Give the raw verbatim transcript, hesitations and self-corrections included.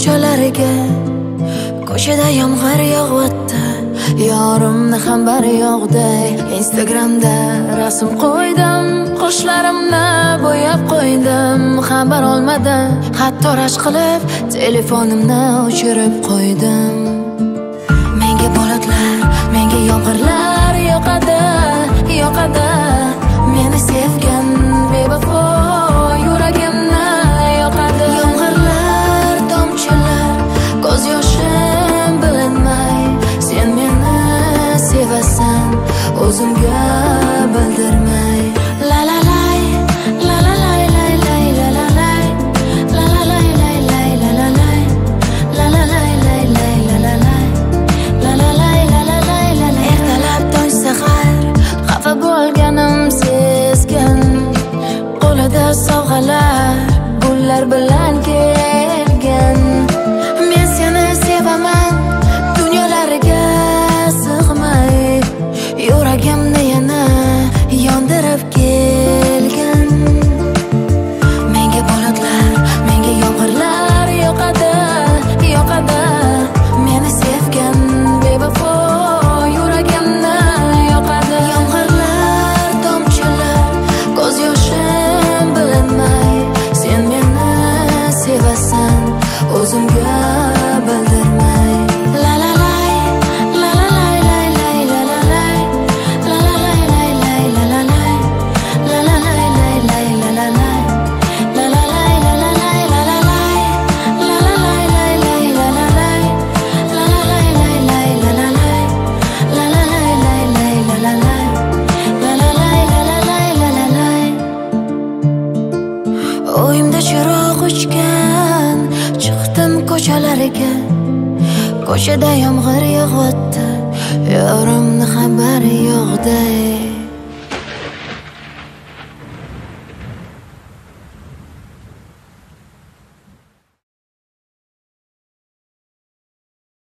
ko'chalariga, ko'chada yomg'ir yog'yapti, yorimni xabari yo'qday. Instagramda rasm qo'ydim, qoshlarimni bo'yab qo'ydim, xabar olmadim, hatto rashk qilib telefonimni o'chirib qo'ydim. Menga bulutlar, menga yomg'irlar yoqadi, yoqadi. Meni sevgan bevafo yuragimni yoqadi. Yomg'irlar, tomchilar, ko'z yoshim bilinmay, sen meni sevasan, o'zimga bildirmay. La la lay, la la lay lay lay, la la lay, la la lay lay lay, la la lay, la la lay lay lay, la la lay, la la lay la la lay la la. Ertalab tong sahar xafa bo'lganim sezgin, qo'lida sovg'alar gullar bilan kelgan. Men seni sevaman, dunyolarga sig'may, yuragimni yana yondirib kelgan. Menga bulutlar, menga yomg'irlar yoqadi, yoqadi. Meni sevgan bevafo yuragimni yoqadi. Yomg'irlar, tomchilar, ko'z yoshim bilinmay, sen meni sevasan, o'zimga bildirmay. La la lay, la la lay lay lay, la la lay, la la lay lay lay, la la lay, la la lay lay lay, la la lay, la la lay la la lay, la la lay, la la lay lay lay, la la lay, la la lay lay lay, la la lay, la la lay lay lay, la la lay, la la lay la la lay, la la lay. O'yimda chiroq o'chgan, chiqdim ko'chalariga, ko'chada yomg'ir yog'yapti, yorimni xabari yo'qday.